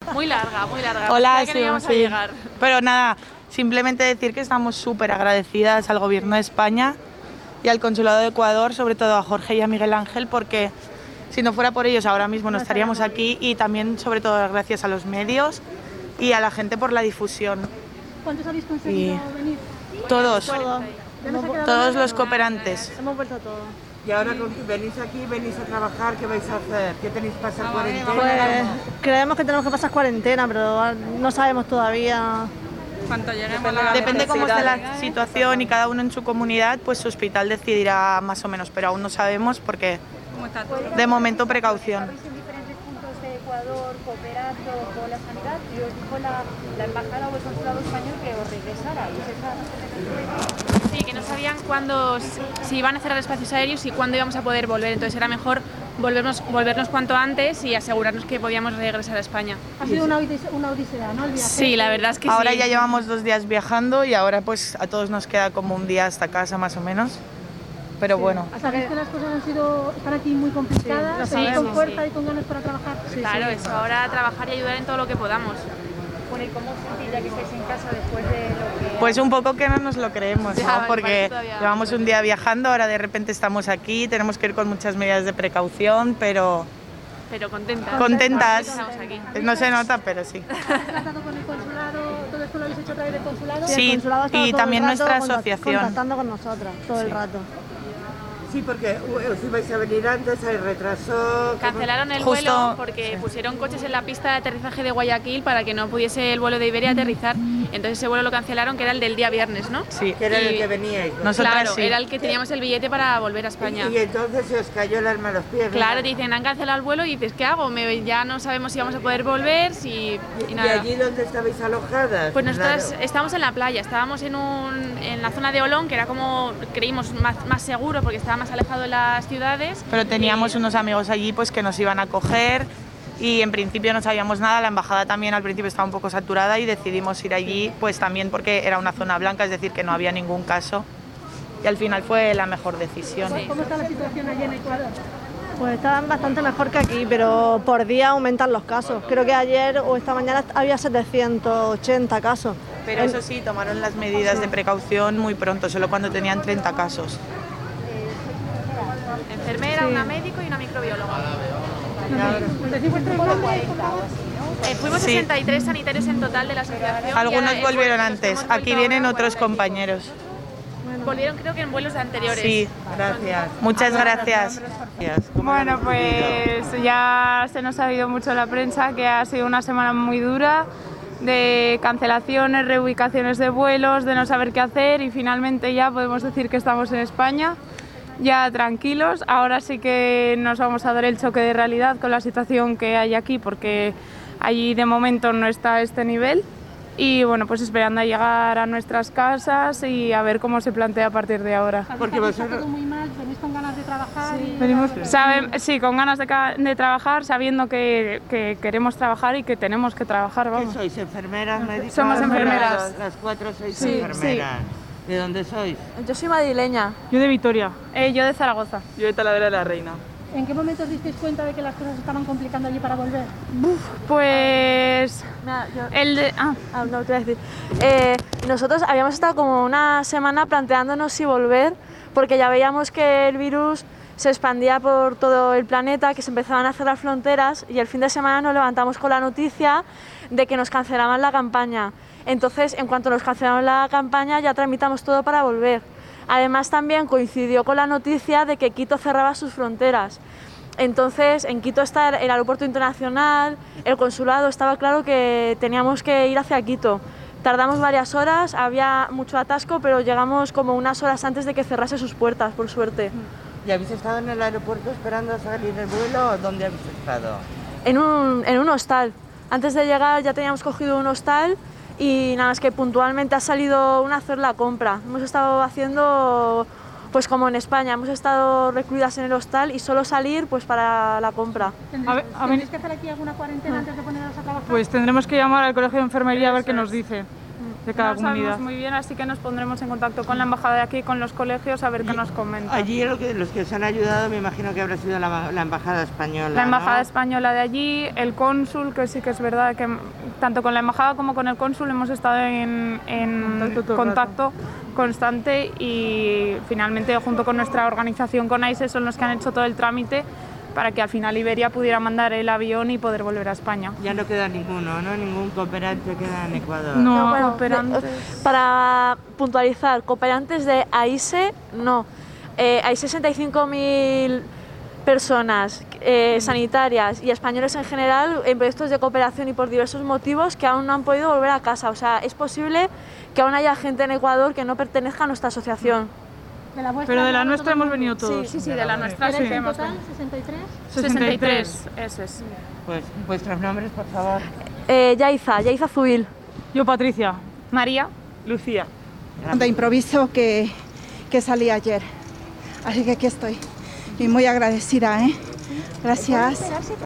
Muy larga. Hola, que no íbamos a llegar. Pero nada, simplemente decir que estamos súper agradecidas al Gobierno de España y al Consulado de Ecuador, sobre todo a Jorge y a Miguel Ángel, porque si no fuera por ellos ahora mismo no estaríamos aquí, y también sobre todo gracias a los medios y a la gente por la difusión. ¿Cuántos habéis conseguido venir? Todos los cooperantes. Hemos vuelto todos. Y ahora venís aquí, venís a trabajar, ¿qué vais a hacer? ¿Qué tenéis que pasar cuarentena? Pues creemos que tenemos que pasar cuarentena, pero no sabemos todavía. Cuánto lleguemos Depende cómo esté la situación y cada uno en su comunidad, pues su hospital decidirá más o menos, pero aún no sabemos porque de momento precaución. Estabais en diferentes puntos de Ecuador cooperando con la sanidad y os dijo la embajada o el consulado español que os regresarais. Sí, que no sabían cuándo, si iban a cerrar espacios aéreos y cuándo íbamos a poder volver, entonces era mejor volvernos cuanto antes y asegurarnos que podíamos regresar a España. Ha sido una odisea, ¿no? El viaje. Sí, la verdad es que ahora sí. ya llevamos 2 días viajando y ahora pues a todos nos queda como un día hasta casa más o menos, pero bueno. ¿Sabéis que las cosas están aquí muy complicadas? Sí, con fuerza y con ganas para trabajar. Claro, eso, ahora trabajar y ayudar en todo lo que podamos. Bueno, ¿y cómo os sentís ya que estáis en casa después de lo que...? Pues un poco que no nos lo creemos, ¿no? Ya, Porque todavía. llevamos un día viajando, ahora de repente estamos aquí, tenemos que ir con muchas medidas de precaución, pero Contentas. contentas. Estamos aquí. No se nota, pero sí. ¿Habéis tratado con el consulado? ¿Todo esto lo habéis hecho a través del consulado? Sí, el consulado ha estado y todo el también rato nuestra asociación. Contactando con nosotras todo el rato. Sí, porque os ibais a venir antes, hay retraso. Cancelaron el Justo, vuelo porque pusieron coches en la pista de aterrizaje de Guayaquil para que no pudiese el vuelo de Iberia aterrizar. Entonces ese vuelo lo cancelaron, que era el del día viernes, ¿no? Sí. Que era el que veníais, ¿no? Nosotras Claro, sí. era el que teníamos el billete para volver a España. Y entonces se os cayó el alma a los pies, ¿no? Claro, te dicen, han cancelado el vuelo y dices, ¿qué hago? Ya no sabemos si vamos a poder volver, y ¿Y nada. allí dónde estabais alojadas? Pues nosotras Claro. estábamos en la playa, estábamos en la zona de Olón, que era como, creímos, más seguro porque estaba más alejado de las ciudades. Pero teníamos unos amigos allí pues que nos iban a coger y en principio no sabíamos nada, la embajada también al principio estaba un poco saturada y decidimos ir allí pues también porque era una zona blanca, es decir que no había ningún caso y al final fue la mejor decisión. Sí. ¿Cómo está la situación allí en Ecuador? Pues están bastante mejor que aquí, pero por día aumentan los casos. Creo que ayer o esta mañana había 780 casos. Pero eso sí, tomaron las medidas de precaución muy pronto, solo cuando tenían 30 casos. Enfermera, una médico y una microbióloga. ¿Decís vuestros nombres, por favor? Fuimos Sí. 63 sanitarios en total de la asociación. Algunos y ahora, volvieron los antes, hemos aquí vuelto vienen ahora, otros 45. compañeros. Volvieron creo que en vuelos anteriores. Sí, Gracias. muchas gracias. ¿Cómo Bueno, lo habéis vivido? pues ya se nos ha oído mucho en la prensa que ha sido una semana muy dura de cancelaciones, reubicaciones de vuelos, de no saber qué hacer y finalmente ya podemos decir que estamos en España, ya tranquilos. Ahora sí que nos vamos a dar el choque de realidad con la situación que hay aquí porque allí de momento no está a este nivel. Y bueno, pues esperando a llegar a nuestras casas y a ver cómo se plantea a partir de ahora. Porque Está vosotros... todo muy mal, venís con ganas de trabajar y... Sí, con ganas de trabajar, sabiendo que queremos trabajar y que tenemos que trabajar, ¿Qué vamos. sois? ¿Enfermeras, médicas? Somos enfermeras. Las 4 sois Sí, enfermeras. ¿De dónde sois? Yo soy madrileña. Yo de Vitoria. Yo de Zaragoza. Yo de Talavera de la Reina. ¿En qué momento os disteis cuenta de que las cosas se estaban complicando allí para volver? Pues... Mira, No, te voy a decir. Nosotros habíamos estado como una semana planteándonos si volver, porque ya veíamos que el virus se expandía por todo el planeta, que se empezaban a cerrar fronteras y el fin de semana nos levantamos con la noticia de que nos cancelaban la campaña. Entonces, en cuanto nos cancelaron la campaña, ya tramitamos todo para volver. Además, también coincidió con la noticia de que Quito cerraba sus fronteras. Entonces, en Quito está el aeropuerto internacional, el consulado, estaba claro que teníamos que ir hacia Quito. Tardamos varias horas, había mucho atasco, pero llegamos como unas horas antes de que cerrase sus puertas, por suerte. ¿Y habéis estado en el aeropuerto esperando a salir el vuelo o dónde habéis estado? En un hostal. Antes de llegar ya teníamos cogido un hostal y nada más que puntualmente ha salido a hacer la compra. Hemos estado haciendo, pues como en España, hemos estado recluidas en el hostal y solo salir pues para la compra. ¿Tendréis que hacer aquí alguna cuarentena antes de poneros a trabajar? Pues tendremos que llamar al colegio de enfermería a ver qué nos dice. de cada no comunidad. sabemos muy bien, así que nos pondremos en contacto con la embajada de aquí, con los colegios, a ver qué nos comentan. Allí los que os han ayudado me imagino que habrá sido la embajada española. La embajada ¿no? española de allí, el cónsul, que sí que es verdad que tanto con la embajada como con el cónsul hemos estado en contacto constante, y finalmente junto con nuestra organización, con AISE, son los que han hecho todo el trámite para que al final Iberia pudiera mandar el avión y poder volver a España. Ya no queda ninguno, ¿no? Ningún cooperante queda en Ecuador. No, Bueno, cooperantes. Para puntualizar, cooperantes de AISE, no. Hay 65.000 personas sanitarias y españoles en general en proyectos de cooperación y por diversos motivos que aún no han podido volver a casa. O sea, es posible que aún haya gente en Ecuador que no pertenezca a nuestra asociación. Pero de la nuestra hemos venido todos. Sí, de la nuestra sí que hemos total, venido. 63. 63, ese es. Pues vuestros nombres, por favor. Yaiza Zubil. Yo, Patricia. María. Lucía. De improviso que salí ayer. Así que aquí estoy. Y muy agradecida, ¿eh? Gracias.